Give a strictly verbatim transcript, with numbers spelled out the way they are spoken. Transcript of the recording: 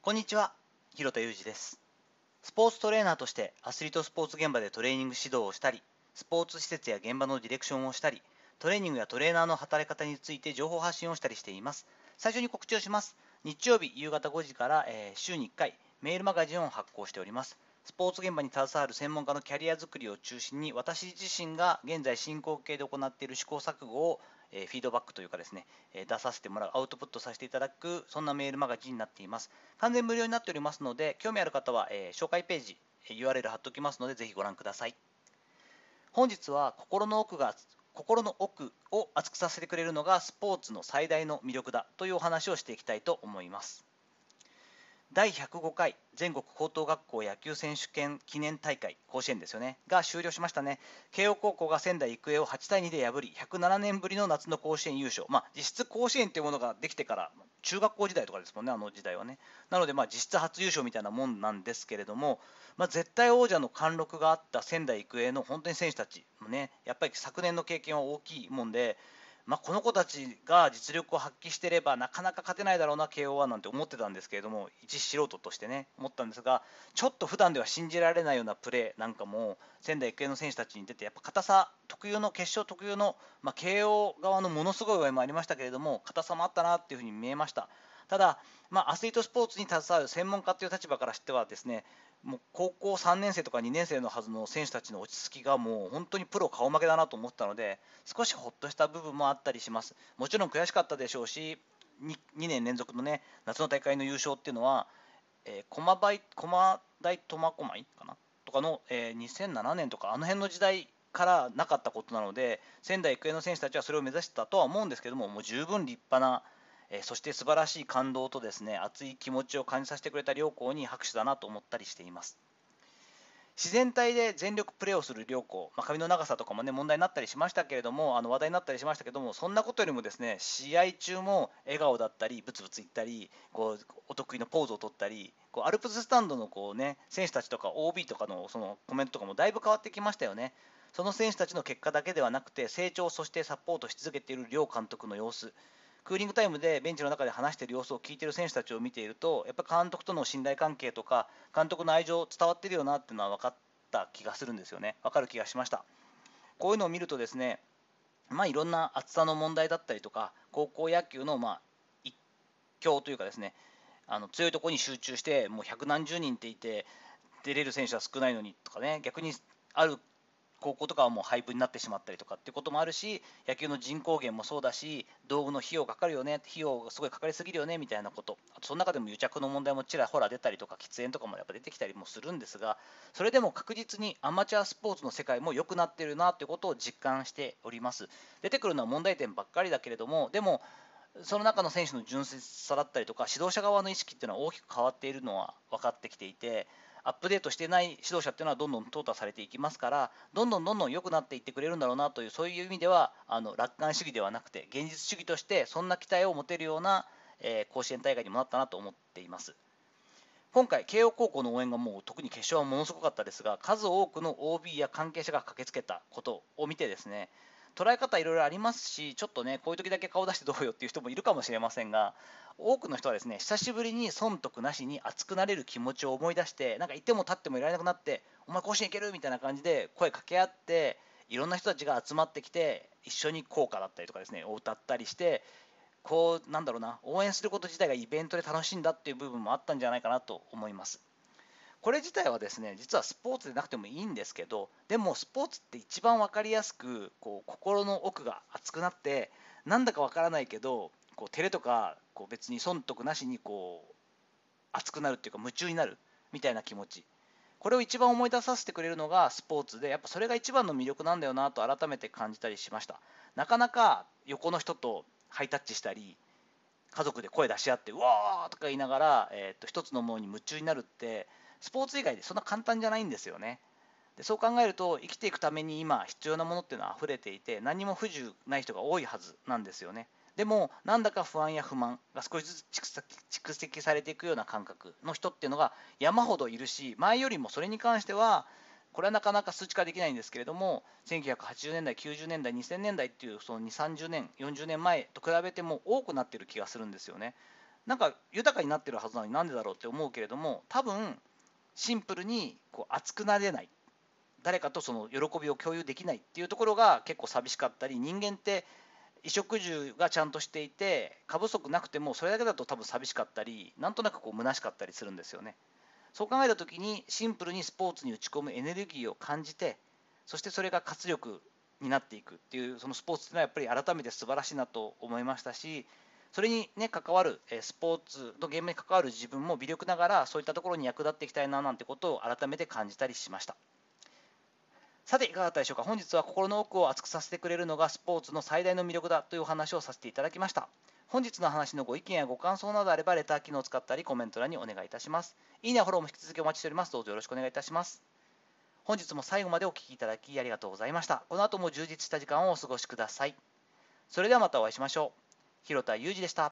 こんにちは、広田裕二です。スポーツトレーナーとしてアスリートスポーツ現場でトレーニング指導をしたり、スポーツ施設や現場のディレクションをしたり、トレーニングやトレーナーの働き方について情報発信をしたりしています。最初に告知をします。日曜日夕方ごじから、えー週にいっかいメールマガジンを発行しております。スポーツ現場に携わる専門家のキャリアづくりを中心に、私自身が現在進行形で行っている試行錯誤をえーフィードバックというかですね、えー出させてもらう、アウトプットさせていただく、そんなメールマガジンになっています。完全無料になっておりますので、興味ある方は、えー紹介ページ、ユーアールエル 貼っておきますので、ぜひご覧ください。本日は心の奥が心の奥を熱くさせてくれるのがスポーツの最大の魅力だというお話をしていきたいと思います。だいひゃくごかい全国高等学校野球選手権記念大会、甲子園ですよね、が終了しましたね。慶応高校が仙台育英をはちたいにで破り、ひゃくななねんぶりの夏の甲子園優勝。まあ、実質甲子園というものができてから、中学校時代とかですもんね、あの時代はね。なので、まあ、実質初優勝みたいなもんなんですけれども、まあ、絶対王者の貫禄があった仙台育英の本当に選手たちもね、やっぱり昨年の経験は大きいもんで、まあ、この子たちが実力を発揮していればなかなか勝てないだろうな、慶応はなんて思ってたんですけれども、一素人としてね、思ったんですが、ちょっと普段では信じられないようなプレーなんかも、仙台育英の選手たちに出て、やっぱ硬さ、特有の決勝特有の、まあ、慶応側のものすごい応援もありましたけれども、硬さもあったなっていうふうに見えました。ただ、まあ、アスリートスポーツに携わる専門家という立場からしてはですね、もう高校さんねん生とかにねん生のはずの選手たちの落ち着きがもう本当にプロ顔負けだなと思ったので、少しほっとした部分もあったりします。もちろん悔しかったでしょうし、に, にねん連続のね、夏の大会の優勝っていうのは、えー、駒大駒大苫小牧かなとかの、えー、にせんななねんとかあの辺の時代からなかったことなので、仙台育英の選手たちはそれを目指したとは思うんですけども、もう十分立派な、えーそして素晴らしい感動とですね、熱い気持ちを感じさせてくれた両校に拍手だなと思ったりしています。自然体で全力プレーをする両校、まあ、髪の長さとかもね問題になったりしましたけれども、あの話題になったりしましたけども、そんなことよりもですね、試合中も笑顔だったり、ブツブツ言ったり、こうお得意のポーズを取ったり、こうアルプススタンドのこう、ね、選手たちとか オービー とかのそのコメントとかもだいぶ変わってきましたよね。その選手たちの結果だけではなくて、成長、そしてサポートし続けている両監督の様子、クーリングタイムでベンチの中で話している様子を聞いている選手たちを見ていると、やっぱり監督との信頼関係とか、監督の愛情伝わっているよなっていうのは分かった気がするんですよね。分かる気がしました。こういうのを見るとですね、まあ、いろんな厚さの問題だったりとか、高校野球のまあ一強というかですね、あの強いところに集中して、もう百何十人っていて、出れる選手は少ないのにとかね、逆にある高校とかはもう廃部になってしまったりとかっていうこともあるし、野球の人口減もそうだし、道具の費用かかるよね、費用がすごいかかりすぎるよねみたいなこと、あとその中でも癒着の問題もちらほら出たりとか、喫煙とかもやっぱ出てきたりもするんですが、それでも確実にアマチュアスポーツの世界も良くなってるなということを実感しております。出てくるのは問題点ばっかりだけれども、でもその中の選手の純粋さだったりとか、指導者側の意識っていうのは大きく変わっているのは分かってきていて、アップデートしていない指導者っていうのはどんどん淘汰されていきますから、どんどんどんどん良くなっていってくれるんだろうなという、そういう意味ではあの楽観主義ではなくて現実主義としてそんな期待を持てるような、えー甲子園大会にもなったなと思っています。今回慶応高校の応援がもう特に決勝はものすごかったですが、数多くの オービー や関係者が駆けつけたことを見てですね、捉え方いろいろありますし、ちょっとねこういう時だけ顔出してどうよっていう人もいるかもしれませんが、多くの人はですね、久しぶりに損得なしに熱くなれる気持ちを思い出して、なんかいても立ってもいられなくなって、お前甲子園行けるみたいな感じで声かけ合って、いろんな人たちが集まってきて一緒に校歌だったりとかですねを歌ったりして、こうなんだろうな、応援すること自体がイベントで楽しいんだっていう部分もあったんじゃないかなと思います。これ自体はですね、実はスポーツでなくてもいいんですけど、でもスポーツって一番分かりやすくこう心の奥が熱くなって、なんだか分からないけどこう照れとかこう別に損得なしにこう熱くなるっていうか夢中になるみたいな気持ち、これを一番思い出させてくれるのがスポーツで、やっぱそれが一番の魅力なんだよなと改めて感じたりしました。なかなか横の人とハイタッチしたり、家族で声出し合ってうわーとか言いながら、えー、と一つのものに夢中になるってスポーツ以外でそんな簡単じゃないんですよね。でそう考えると生きていくために今必要なものっていうのは溢れていて、何も不自由ない人が多いはずなんですよね。でもなんだか不安や不満が少しずつ蓄積されていくような感覚の人っていうのが山ほどいるし、前よりもそれに関してはこれはなかなか数値化できないんですけれども、せんきゅうひゃくはちじゅうねんだいきゅうじゅうねんだいにせんねんだいっていうそのにじゅう、さんじゅうねんよんじゅうねんまえと比べても多くなっている気がするんですよね。 なんか豊かになってるはずなのになんでだろうって思うけれども、多分シンプルにこう熱くなれない、誰かとその喜びを共有できないっていうところが結構寂しかったり、人間って衣食住がちゃんとしていて過不足なくてもそれだけだと多分寂しかったり、なんとなくこう虚しかったりするんですよね。そう考えた時にシンプルにスポーツに打ち込むエネルギーを感じて、そしてそれが活力になっていくっていう、そのスポーツっていうのはやっぱり改めて素晴らしいなと思いましたし、それにね関わるスポーツのゲームに関わる自分も微力ながらそういったところに役立っていきたいななんてことを改めて感じたりしました。さていかがだったでしょうか。本日は心の奥を熱くさせてくれるのがスポーツの最大の魅力だというお話をさせていただきました。本日の話のご意見やご感想などあればレター機能を使ったりコメント欄にお願いいたします。いいねやフォローも引き続きお待ちしております。どうぞよろしくお願いいたします。本日も最後までお聞きいただきありがとうございました。この後も充実した時間をお過ごしください。それではまたお会いしましょう。広田裕二でした。